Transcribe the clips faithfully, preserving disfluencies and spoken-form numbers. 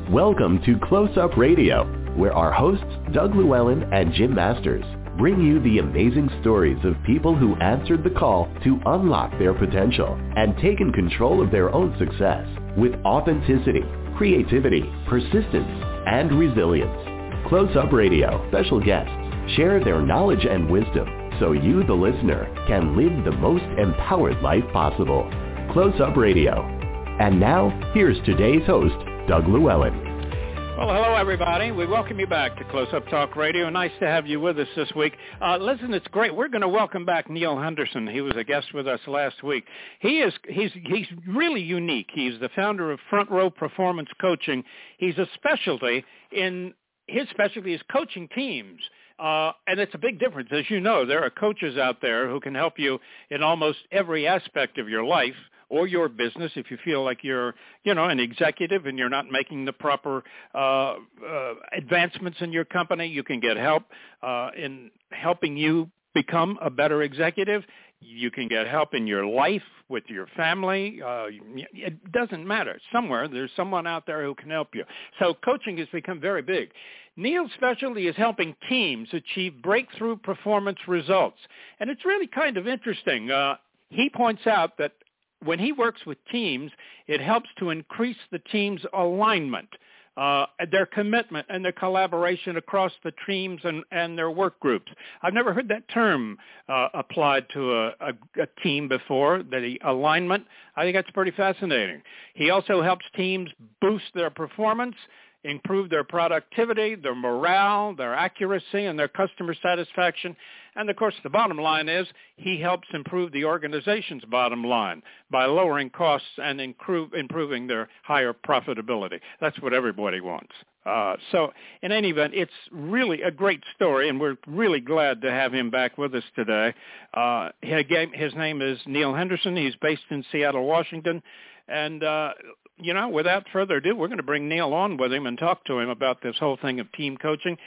Welcome to Close Up Radio, where our hosts, Doug Llewellyn and Jim Masters, bring you the amazing stories of people who answered the call to unlock their potential and taken control of their own success with authenticity, creativity, persistence, and resilience. Close Up Radio special guests share their knowledge and wisdom so you, the listener, can live the most empowered life possible. Close Up Radio. And now, here's today's host, Doug Llewellyn. Well, hello, everybody. We welcome you back to Close Up Talk Radio. Nice to have you with us this week. Uh, listen, it's great. We're going to welcome back Neil Henderson. He was a guest with us last week. He is he's he's really unique. He's the founder of Front Row Performance Coaching. He's a specialty in his specialty is coaching teams. Uh, and it's a big difference. As you know, there are coaches out there who can help you in almost every aspect of your life or your business. If you feel like you're, you know, an executive and you're not making the proper uh, uh, advancements in your company, you can get help uh, in helping you become a better executive. You can get help in your life with your family. Uh, it doesn't matter. Somewhere there's someone out there who can help you. So coaching has become very big. Neil's specialty is helping teams achieve breakthrough performance results. And it's really kind of interesting. Uh, he points out that when he works with teams, it helps to increase the team's alignment, uh, their commitment and their collaboration across the teams and, and their work groups. I've never heard that term uh, applied to a, a, a team before, the alignment. I think that's pretty fascinating. He also helps teams boost their performance, improve their productivity, their morale, their accuracy, and their customer satisfaction. And, of course, the bottom line is he helps improve the organization's bottom line by lowering costs and improve, improving their higher profitability. That's what everybody wants. Uh, so, in any event, it's really a great story, and we're really glad to have him back with us today. Uh, his name is Neil Henderson. He's based in Seattle, Washington. And, uh, you know, without further ado, we're going to bring Neil on with him and talk to him about this whole thing of team coaching.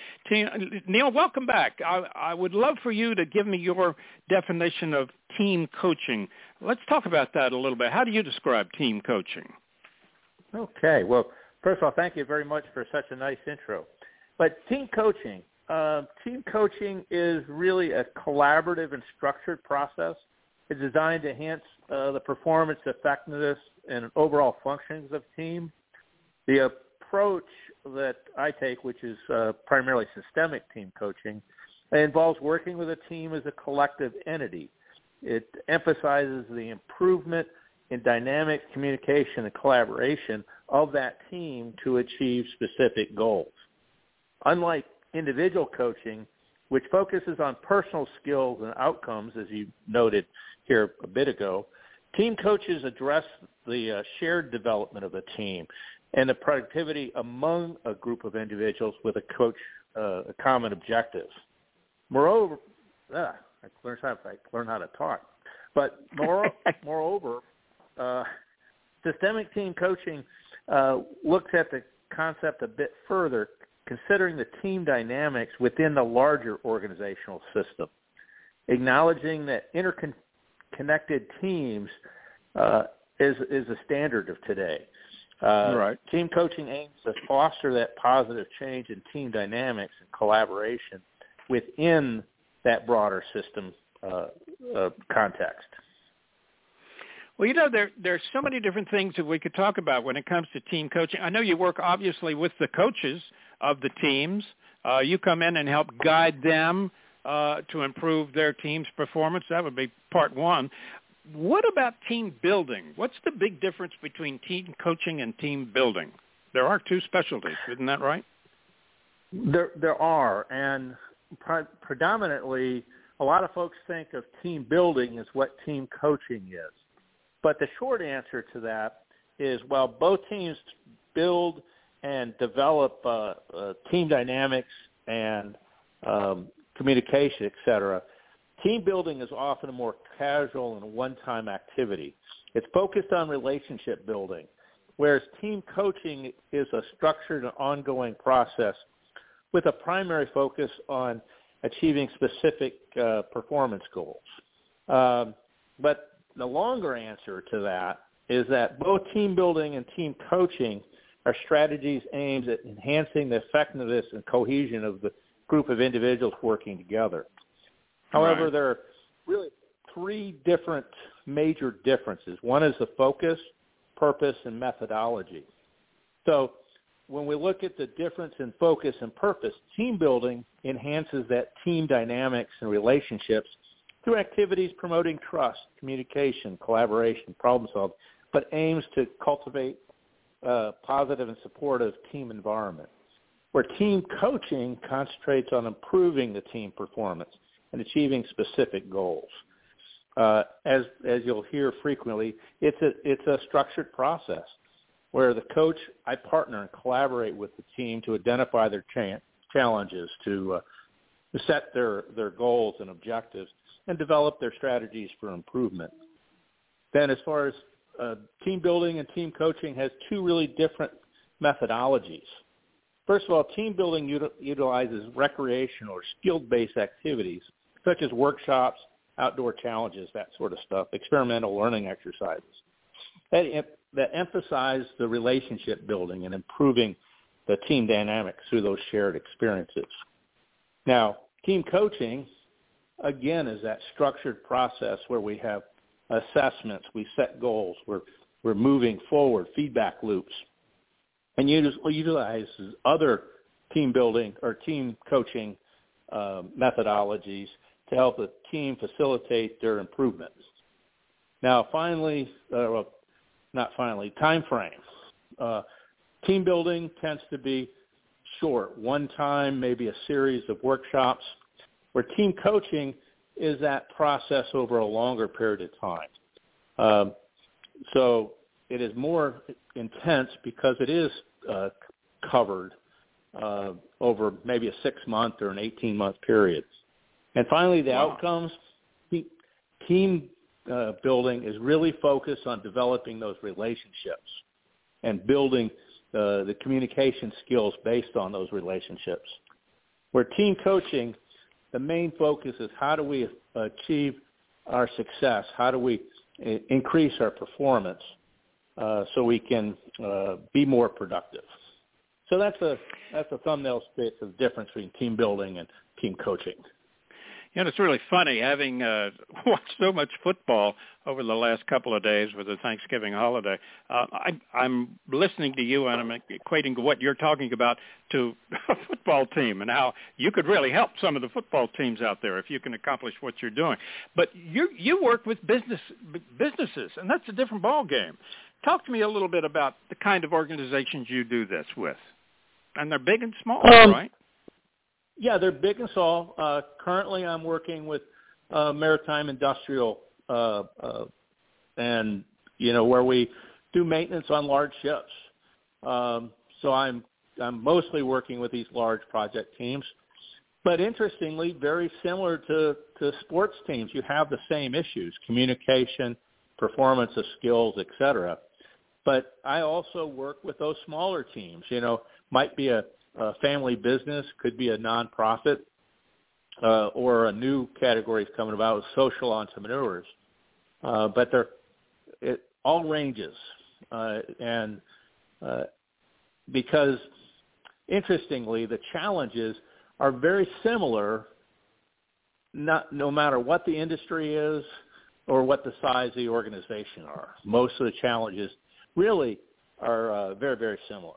Neil, welcome back. I, I would love for you to give me your definition of team coaching. Let's talk about that a little bit. How do you describe team coaching? Okay. Well, first of all, thank you very much for such a nice intro. But team coaching, uh, team coaching is really a collaborative and structured process. It's designed to enhance uh, the performance, effectiveness, and overall functions of team. The approach that I take, which is uh, primarily systemic team coaching, involves working with a team as a collective entity. It emphasizes the improvement in dynamic communication and collaboration of that team to achieve specific goals. Unlike individual coaching, which focuses on personal skills and outcomes, as you noted here a bit ago, team coaches address the uh, shared development of a team and the productivity among a group of individuals with a coach, uh, a common objective. Moreover, uh, I learned how I learned how to talk. But more, moreover, uh, systemic team coaching uh, looks at the concept a bit further, considering the team dynamics within the larger organizational system, acknowledging that interconnected teams uh, is is a standard of today. Uh, right. Team coaching aims to foster that positive change in team dynamics and collaboration within that broader system uh, uh, context. Well, you know, there there's so many different things that we could talk about when it comes to team coaching. I know you work obviously with the coaches of the teams. Uh, you come in and help guide them uh, to improve their team's performance. That would be part one. What about team building? What's the big difference between team coaching and team building? There are two specialties, isn't that right? There, there are, and pre- predominantly, a lot of folks think of team building as what team coaching is. But the short answer to that is, while both teams build and develop uh, uh, team dynamics and um, communication, et cetera, team building is often a more casual and one-time activity. It's focused on relationship building, whereas team coaching is a structured and ongoing process with a primary focus on achieving specific uh, performance goals. Um, but the longer answer to that is that both team building and team coaching are strategies aimed at enhancing the effectiveness and cohesion of the group of individuals working together. However, Right. there are really three different major differences. One is the focus, purpose, and methodology. So when we look at the difference in focus and purpose, team building enhances that team dynamics and relationships through activities promoting trust, communication, collaboration, problem solving, but aims to cultivate a positive and supportive team environment. Where team coaching concentrates on improving the team performance and achieving specific goals. Uh, as as you'll hear frequently, it's a it's a structured process where the coach, I partner and collaborate with the team to identify their cha- challenges, to, uh, to set their, their goals and objectives, and develop their strategies for improvement. Then as far as uh, team building and team coaching has two really different methodologies. First of all, team building util- utilizes recreational or skill-based activities such as workshops, outdoor challenges, that sort of stuff, experimental learning exercises that, that emphasize the relationship building and improving the team dynamics through those shared experiences. Now, team coaching, again, is that structured process where we have assessments, we set goals, we're, we're moving forward, feedback loops, and utilizes other team building or team coaching uh, methodologies to help the team facilitate their improvements. Now, finally, uh, well, not finally, time frame. Uh, team building tends to be short, one time, maybe a series of workshops, where team coaching is that process over a longer period of time. Um, so it is more intense because it is uh, covered uh, over maybe a six-month or an eighteen-month period. And finally, the Wow. outcomes, team uh, building is really focused on developing those relationships and building uh, the communication skills based on those relationships. Where team coaching, the main focus is how do we achieve our success? How do we increase our performance uh, so we can uh, be more productive? So that's a that's a thumbnail sketch of the difference between team building and team coaching. You know, it's really funny having uh, watched so much football over the last couple of days with the Thanksgiving holiday. Uh, I, I'm listening to you and I'm equating what you're talking about to a football team and how you could really help some of the football teams out there if you can accomplish what you're doing. But you you work with business businesses, and that's a different ball game. Talk to me a little bit about the kind of organizations you do this with. And they're big and small, um, right? Yeah, they're big and small. Uh, currently, I'm working with uh, Maritime Industrial, uh, uh, and you know where we do maintenance on large ships. Um, so I'm I'm mostly working with these large project teams. But interestingly, very similar to, to sports teams, you have the same issues: communication, performance of skills, et cetera. But I also work with those smaller teams. You know, might be a a family business, could be a nonprofit, uh, or a new category is coming about with social entrepreneurs. Uh, but they're it, all ranges. Uh, and uh, because, interestingly, the challenges are very similar, not no matter what the industry is or what the size of the organization are. Most of the challenges really are uh, very, very similar.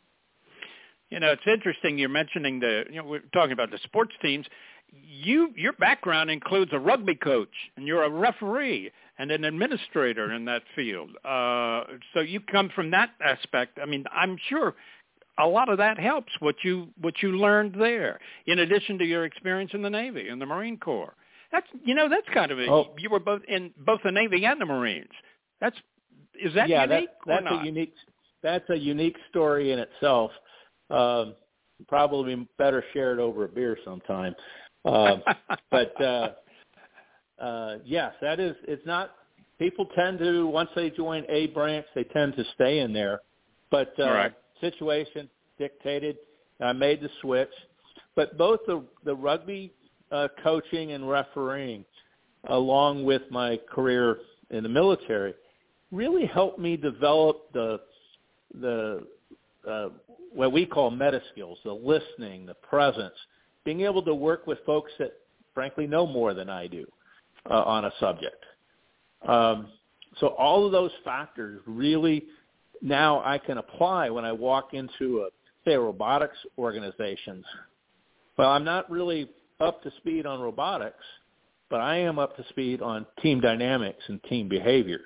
You know, it's interesting you're mentioning the, you know, we're talking about the sports teams. You, your background includes a rugby coach, and you're a referee and an administrator in that field. Uh, so you come from that aspect. I mean, I'm sure a lot of that helps what you what you learned there, in addition to your experience in the Navy and the Marine Corps. That's, you know, that's kind of a, oh. you were both in both the Navy and the Marines. That's is that yeah, unique that, that's or not? a unique that's a unique story in itself. Um, probably better shared over a beer sometime. Uh, but, uh, uh, yes, that is, it's not, people tend to, once they join a branch, they tend to stay in there. But, uh, right. situation dictated, I made the switch. But both the, the rugby uh, coaching and refereeing, along with my career in the military, really helped me develop the, the, uh, what we call meta skills, the listening, the presence, being able to work with folks that, frankly, know more than I do uh, on a subject. Um, so all of those factors really now I can apply when I walk into, a, say, a robotics organizations. Well, I'm not really up to speed on robotics, but I am up to speed on team dynamics and team behaviors.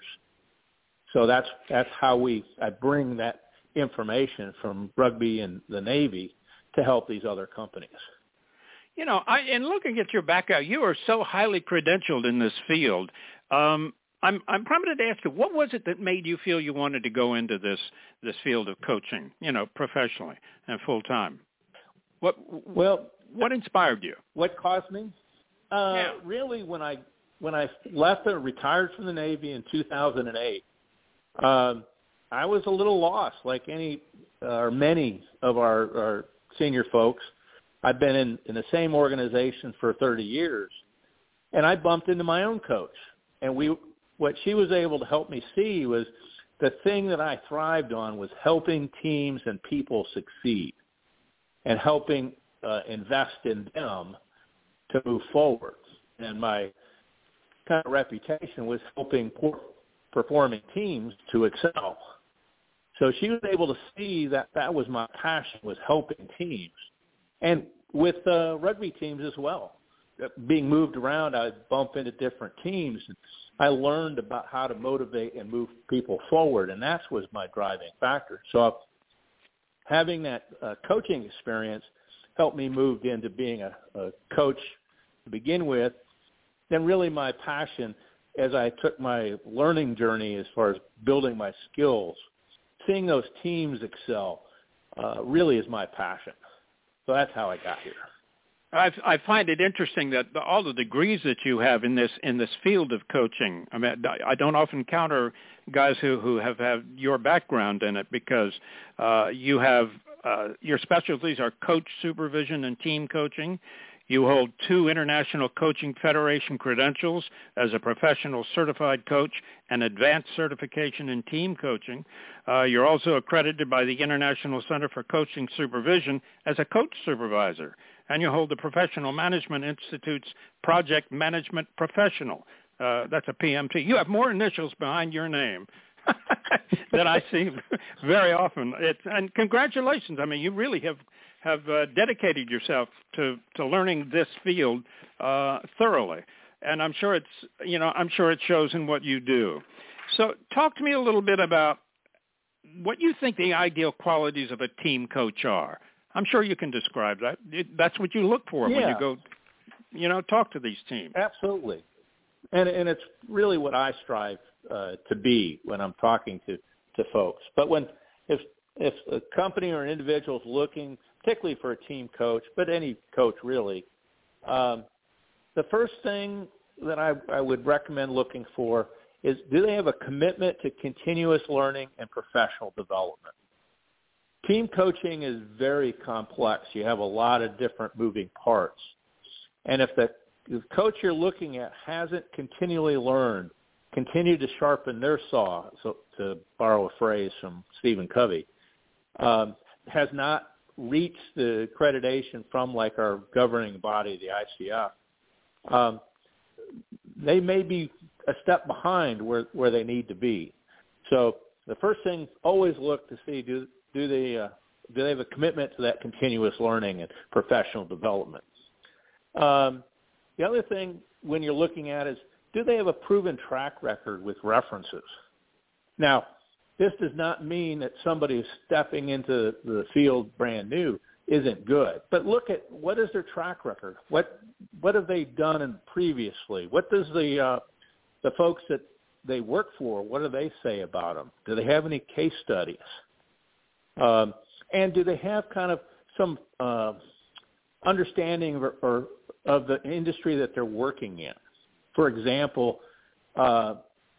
So that's that's how we I bring that information from rugby and the Navy to help these other companies. You know, I, in looking at your background, you are so highly credentialed in this field. Um, I'm I'm prompted to ask you, what was it that made you feel you wanted to go into this this field of coaching, you know, professionally and full time? What well, what inspired you? What caused me? Uh, yeah. Really, when I when I left and retired from the Navy in two thousand eight, um, I was a little lost, like any uh, or many of our, our senior folks. I've been in, in the same organization for thirty years, and I bumped into my own coach. And we, what she was able to help me see was the thing that I thrived on was helping teams and people succeed and helping uh, invest in them to move forward. And my kind of reputation was helping poor performing teams to excel. So she was able to see that that was my passion, was helping teams. And with uh, rugby teams as well. Being moved around, I'd bump into different teams. I learned about how to motivate and move people forward, and that was my driving factor. So having that uh, coaching experience helped me move into being a, a coach to begin with. Then really my passion as I took my learning journey as far as building my skills, seeing those teams excel uh, really is my passion. So that's how I got here. I, I find it interesting that the, all the degrees that you have in this in this field of coaching. I mean, I don't often encounter guys who, who have had your background in it because uh, you have uh, your specialties are coach supervision and team coaching. You hold two International Coaching Federation credentials as a professional certified coach and advanced certification in team coaching. Uh, you're also accredited by the International Center for Coaching Supervision as a coach supervisor, and you hold the Professional Management Institute's Project Management Professional. Uh, that's a P M T. You have more initials behind your name than I see very often. It's, and congratulations. I mean, you really have have uh, dedicated yourself to, to learning this field uh, thoroughly. And I'm sure it's, you know, I'm sure it shows in what you do. So talk to me a little bit about what you think the ideal qualities of a team coach are. I'm sure you can describe that. It, that's what you look for yeah. when you go, you know, talk to these teams. Absolutely. And and it's really what I strive uh, to be when I'm talking to, to folks. But when if if a company or an individual is looking, particularly for a team coach, but any coach really, um, the first thing that I, I would recommend looking for is, do they have a commitment to continuous learning and professional development? Team coaching is very complex. You have a lot of different moving parts. And if the, the coach you're looking at hasn't continually learned, continued to sharpen their saw, so to borrow a phrase from Stephen Covey, um, has not reached the accreditation from like our governing body, the I C F, um, they may be a step behind where, where they need to be. So the first thing, always look to see, do do they uh, do they have a commitment to that continuous learning and professional development? Um, the other thing when you're looking at is, do they have a proven track record with references? Now, this does not mean that somebody who's stepping into the field brand new isn't good. But look at, what is their track record? What what have they done in previously? What does the uh, the folks that they work for, what do they say about them? Do they have any case studies? Um, and do they have kind of some uh, understanding or, or of the industry that they're working in? For example, uh,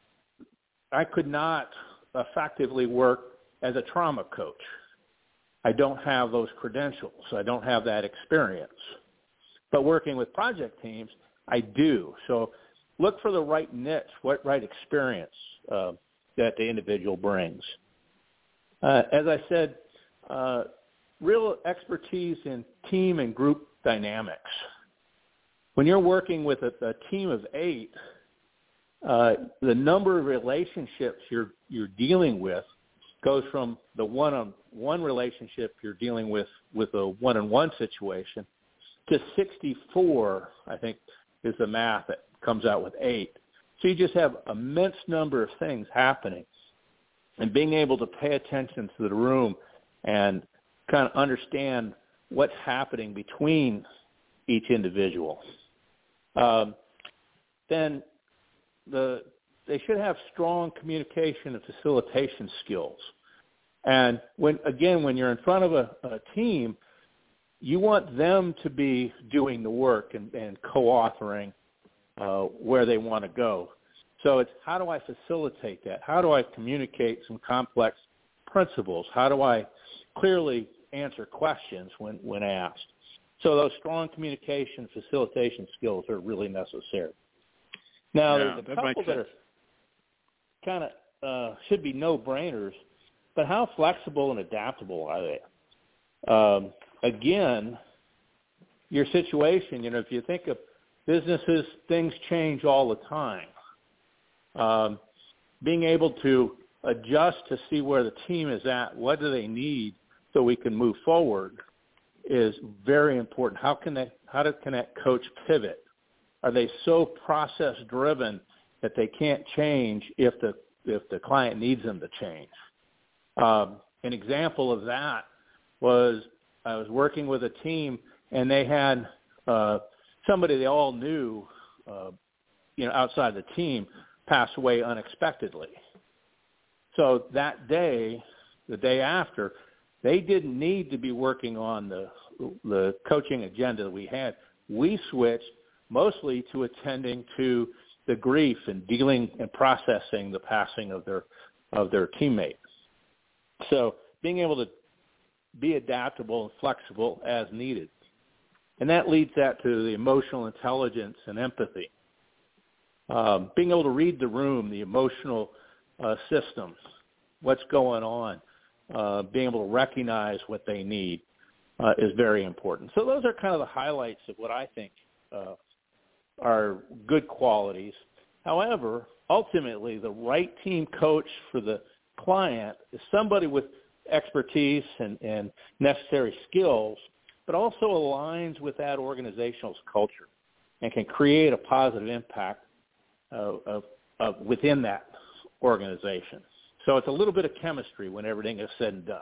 I could not effectively work as a trauma coach. I don't have those credentials. I don't have that experience. But working with project teams, I do. So look for the right niche, what right experience uh, that the individual brings. Uh, as I said, uh, real expertise in team and group dynamics. When you're working with a, a team of eight, uh, the number of relationships you're you're dealing with goes from the one-on-one relationship you're dealing with with a one-on-one situation to sixty-four, I think, is the math that comes out with eight. So you just have an immense number of things happening, and being able to pay attention to the room and kind of understand what's happening between each individual. Um, then the they should have strong communication and facilitation skills. And when again, when you're in front of a, a team, you want them to be doing the work and, and co-authoring uh, where they want to go. So it's how do I facilitate that? How do I communicate some complex principles? How do I clearly answer questions when, when asked? So those strong communication, facilitation skills are really necessary. Now, yeah, there's a that couple that are kind of uh, should be no-brainers, but how flexible and adaptable are they? Um, again, your situation, you know, if you think of businesses, things change all the time. Um, being able to adjust to see where the team is at, what do they need so we can move forward is very important. How can they, how do, can that coach pivot? Are they so process driven that they can't change if the, if the client needs them to change? Um, an example of that was I was working with a team and they had uh, somebody they all knew, uh, you know, outside the team pass away unexpectedly. So that day, the day after, they didn't need to be working on the the coaching agenda that we had. We switched mostly to attending to the grief and dealing and processing the passing of their of their teammates. So being able to be adaptable and flexible as needed. And that leads that to the emotional intelligence and empathy. Um, being able to read the room, the emotional uh, systems, what's going on, uh, being able to recognize what they need uh, is very important. So those are kind of the highlights of what I think uh, are good qualities. However, ultimately, the right team coach for the client is somebody with expertise and, and necessary skills, but also aligns with that organizational's culture and can create a positive impact uh, of, of within that organization. So it's a little bit of chemistry when everything is said and done.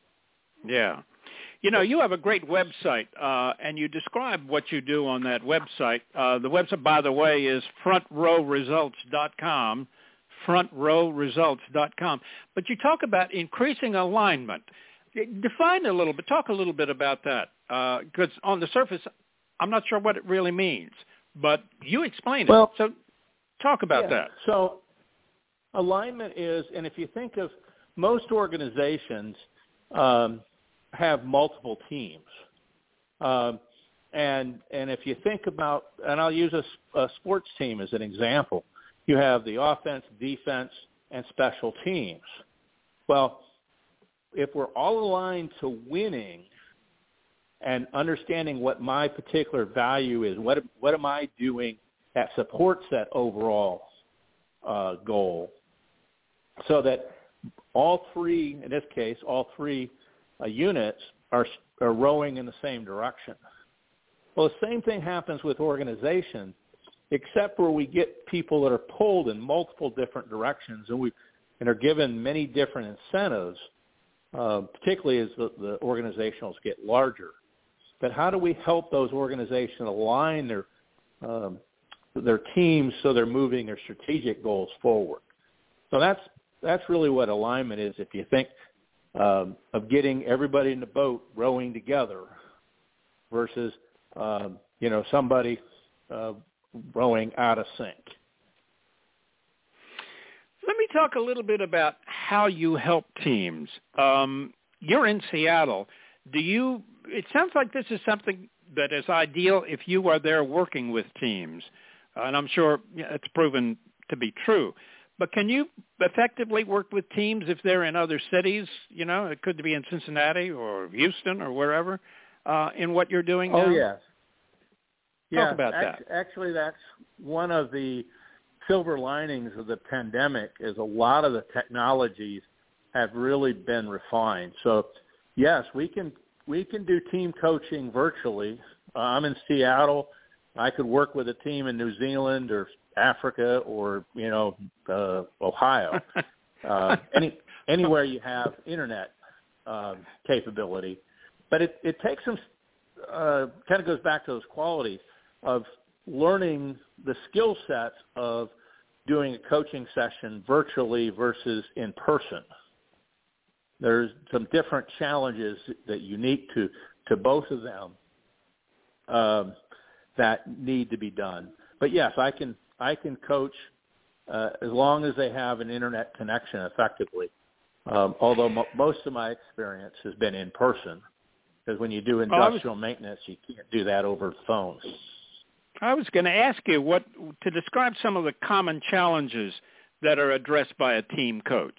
Yeah. You know, you have a great website, uh, and you describe what you do on that website. Uh, the website, by the way, is front row results dot com, front row results dot com. But you talk about increasing alignment. Define a little bit, talk a little bit about that, because uh, on the surface, I'm not sure what it really means, but you explain it. Well, so talk about yeah, that. So alignment is, and if you think of most organizations um, have multiple teams. Um, and and if you think about, and I'll use a, a sports team as an example, you have the offense, defense, and special teams. Well, if we're all aligned to winning and understanding what my particular value is, what what am I doing that supports that overall uh, goal, so that all three, in this case, all three uh, units are, are rowing in the same direction. Well, the same thing happens with organizations, except where we get people that are pulled in multiple different directions and we and are given many different incentives, uh, particularly as the, the organizationals get larger. But how do we help those organizations align their um, their teams so they're moving their strategic goals forward? So that's that's really what alignment is. If you think um, of getting everybody in the boat rowing together versus um, you know somebody uh, rowing out of sync. Let me talk a little bit about how you help teams. Um, you're in Seattle. Do you? It sounds like this is something that is ideal if you are there working with teams, and I'm sure it's proven to be true. but can you effectively work with teams if they're in other cities? You know, it could be in Cincinnati or Houston or wherever uh, in what you're doing now? Oh, yes. Talk yeah, about act- that. Actually, that's one of the silver linings of the pandemic is a lot of the technologies have really been refined. So, yes, we can we can do team coaching virtually. Uh, I'm in Seattle. I could work with a team in New Zealand or Africa or, you know, uh, Ohio. uh, any anywhere you have internet uh, capability. But it, it takes some uh, kind of goes back to those qualities of learning the skill sets of doing a coaching session virtually versus in person. There's some different challenges that are unique to, to both of them um, that need to be done. But yes, I can I can coach uh, as long as they have an internet connection effectively. Um, although mo- most of my experience has been in person, because when you do industrial was, maintenance, you can't do that over the phone. I was going to ask you what to describe some of the common challenges that are addressed by a team coach.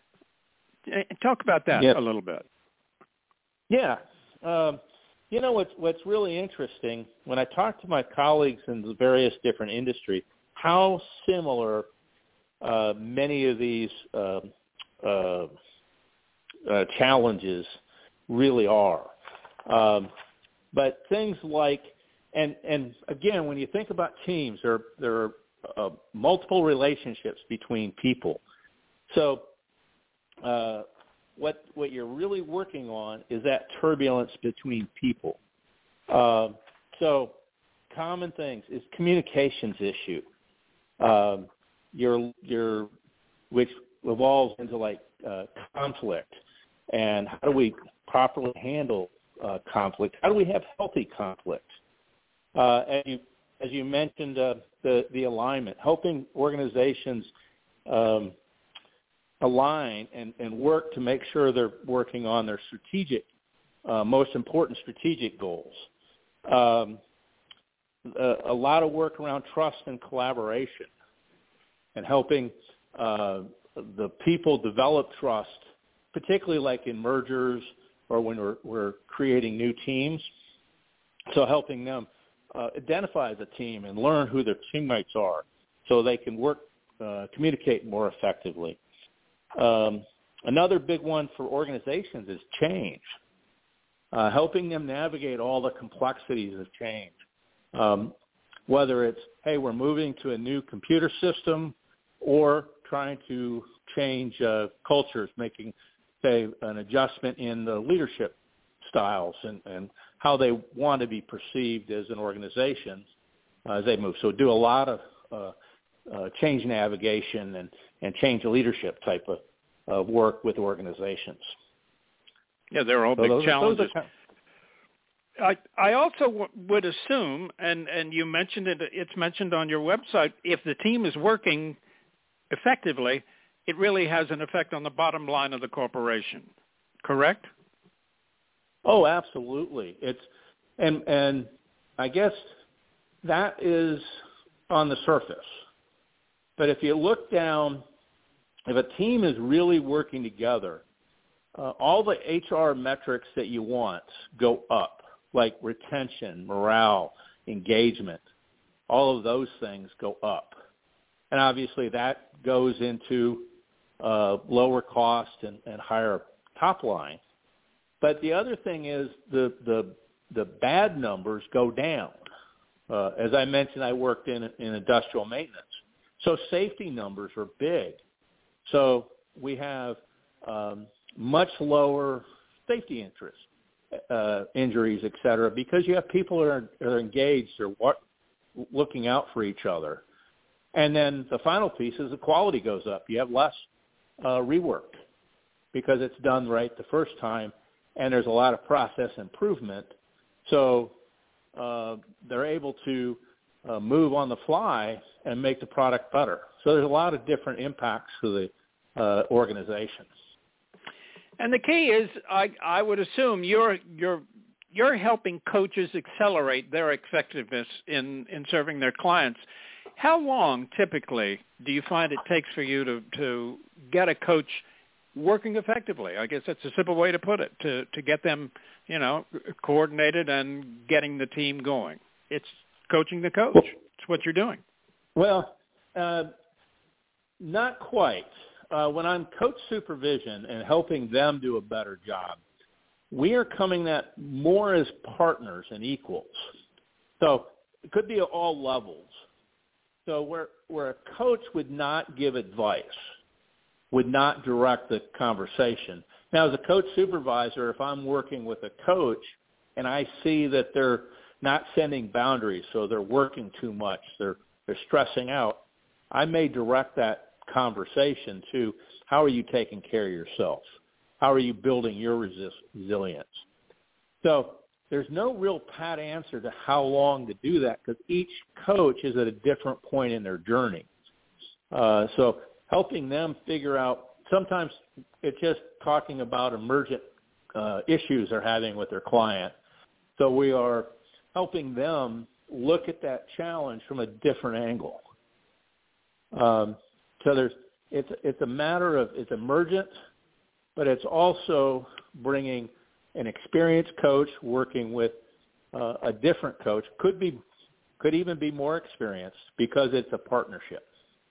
Talk about that yep. a little bit. Yeah. Um, you know, what's, what's really interesting, when I talk to my colleagues in the various different industries, how similar uh, many of these uh, uh, uh, challenges really are. Um, but things like, and, and again, when you think about teams, there, there are uh, multiple relationships between people. So uh, what what you're really working on is that turbulence between people. Uh, so common things is communications issue. Um, your your which evolves into like uh, conflict, and how do we properly handle uh, conflict? How do we have healthy conflict? Uh, as you as you mentioned, uh, the the alignment, helping organizations um, align and, and work to make sure they're working on their strategic, uh, most important strategic goals. Um, a, a lot of work around trust and collaboration, and helping uh, the people develop trust, particularly like in mergers or when we're, we're creating new teams. So helping them uh, identify the team and learn who their teammates are so they can work, uh, communicate more effectively. Um, another big one for organizations is change, uh, helping them navigate all the complexities of change, um, whether it's, hey, we're moving to a new computer system or trying to change uh, cultures, making, say, an adjustment in the leadership styles and, and how they want to be perceived as an organization uh, as they move. So do a lot of uh, uh, change navigation and, and change leadership type of uh, work with organizations. Yeah, they're all so big those, challenges. Those are kind of, I, I also w- would assume, and, and you mentioned it, it's mentioned on your website, if the team is working effectively, it really has an effect on the bottom line of the corporation, correct? Oh, absolutely. It's and and I guess that is on the surface. But if you look down, if a team is really working together, uh, all the H R metrics that you want go up, like retention, morale, engagement. All of those things go up. And obviously that goes into uh, lower cost and, and higher top line. But the other thing is the the, the bad numbers go down. Uh, as I mentioned, I worked in, in industrial maintenance. So safety numbers are big. So we have um, much lower safety interests, uh, injuries, et cetera, because you have people that are, that are engaged or what, looking out for each other. And then the final piece is the quality goes up. You have less uh, rework because it's done right the first time, and there's a lot of process improvement. So uh, they're able to uh, move on the fly and make the product better. So there's a lot of different impacts to the uh, organizations. And the key is, I, I would assume you're you're you're helping coaches accelerate their effectiveness in, in serving their clients. How long typically do you find it takes for you to, to get a coach working effectively? I guess that's a simple way to put it, to, to get them, you know, coordinated and getting the team going. It's coaching the coach. It's what you're doing. Well, uh, not quite. Uh, when I'm coach supervision and helping them do a better job, we are coming at more as partners and equals. So it could be at all levels. So where where a coach would not give advice, would not direct the conversation. Now, as a coach supervisor, if I'm working with a coach and I see that they're not setting boundaries, so they're working too much, they're they're stressing out, I may direct that conversation to, how are you taking care of yourself? How are you building your resist, resilience? So there's no real pat answer to how long to do that, because each coach is at a different point in their journey. Uh, so helping them figure out, sometimes it's just talking about emergent uh, issues they're having with their client. So we are helping them look at that challenge from a different angle. Um, so there's it's it's a matter of, it's emergent, but it's also bringing an experienced coach working with uh, a different coach, could be could even be more experienced, because it's a partnership.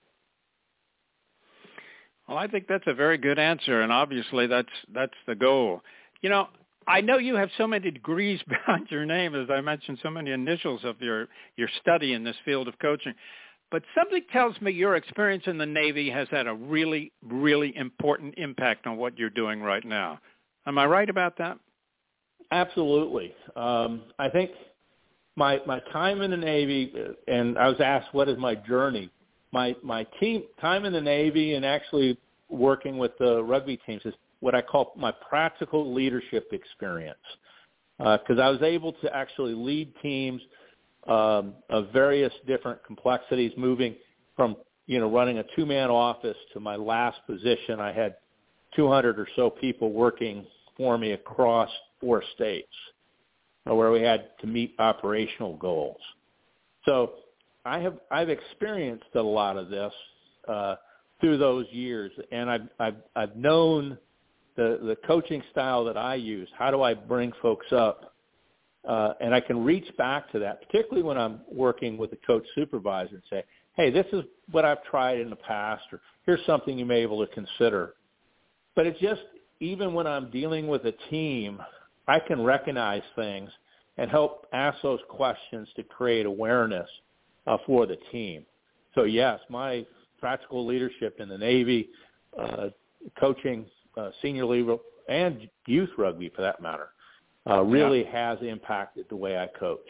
Well, I think that's a very good answer, and obviously that's that's the goal. You know, I know you have so many degrees behind your name, as I mentioned, so many initials of your, your study in this field of coaching. But something tells me your experience in the Navy has had a really, really important impact on what you're doing right now. Am I right about that? Absolutely. Um, I think my my time in the Navy, and I was asked what is my journey. My my team time in the Navy and actually working with the rugby teams is what I call my practical leadership experience, because uh, I was able to actually lead teams um, of various different complexities, moving from, you know, running a two-man office to my last position. I had two hundred or so people working for me across four states, where we had to meet operational goals. So I have I've experienced a lot of this uh, through those years, and I've I've, I've known the the coaching style that I use. How do I bring folks up? Uh, and I can reach back to that, particularly when I'm working with a coach supervisor, and say, hey, this is what I've tried in the past, or here's something you may be able to consider. But it's just, even when I'm dealing with a team, I can recognize things and help ask those questions to create awareness uh, for the team. So, yes, my practical leadership in the Navy, uh, coaching uh, senior level and youth rugby, for that matter, uh, really yeah. has impacted the way I coach.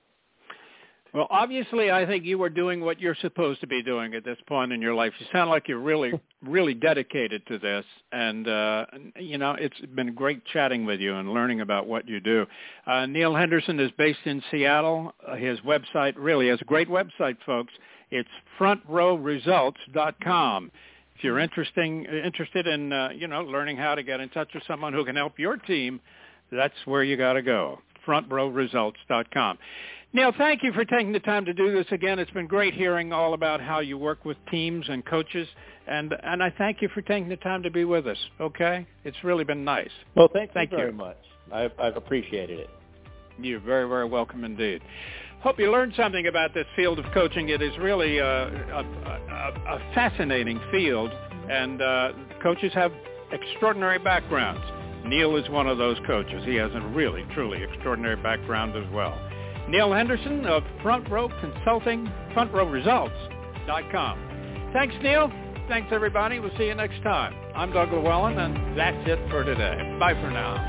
Well, obviously, I think you are doing what you're supposed to be doing at this point in your life. You sound like you're really, really dedicated to this. And, uh, you know, it's been great chatting with you and learning about what you do. Uh, Neil Henderson is based in Seattle. Uh, his website really has a great website, folks. It's front row results dot com. If you're interesting, interested in, uh, you know, learning how to get in touch with someone who can help your team, that's where you got to go, front row results dot com. Neil, thank you for taking the time to do this again. It's been great hearing all about how you work with teams and coaches, and and I thank you for taking the time to be with us, okay? It's really been nice. Well, thank, thank you very you. much. I've, I've appreciated it. You're very, very welcome indeed. Hope you learned something about this field of coaching. It is really a, a, a, a fascinating field, and uh, coaches have extraordinary backgrounds. Neil is one of those coaches. He has a really, truly extraordinary background as well. Neil Henderson of Front Row Consulting, front row results dot com. Thanks, Neil. Thanks, everybody. We'll see you next time. I'm Doug Llewellyn, and that's it for today. Bye for now.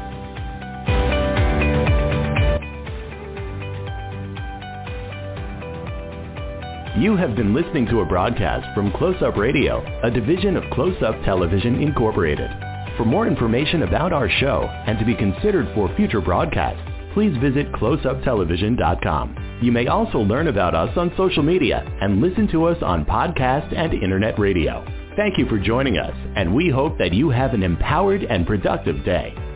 You have been listening to a broadcast from Close Up Radio, a division of Close Up Television Incorporated. For more information about our show and to be considered for future broadcasts, please visit close up television dot com. You may also learn about us on social media and listen to us on podcast and internet radio. Thank you for joining us, and we hope that you have an empowered and productive day.